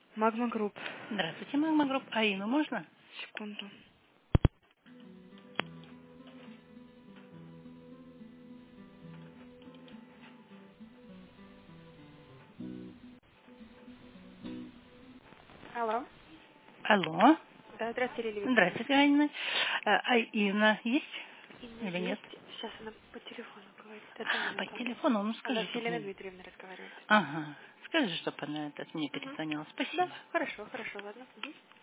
Магма Групп. Здравствуйте, Магма Групп. А Инну можно? Секунду. Алло. Алло. Да, здравствуйте, Лилия Викторовна. Здравствуйте, Анна. А Инна есть Инна или нет? есть. Сейчас она по телефону говорит. Одну По минуту. телефону, ну Она скажи, с чтобы Еленой мне... Дмитриевной разговаривает. Ага. Скажи, чтобы она мне Угу. перезвонила. Да, Спасибо. хорошо, ладно. Угу.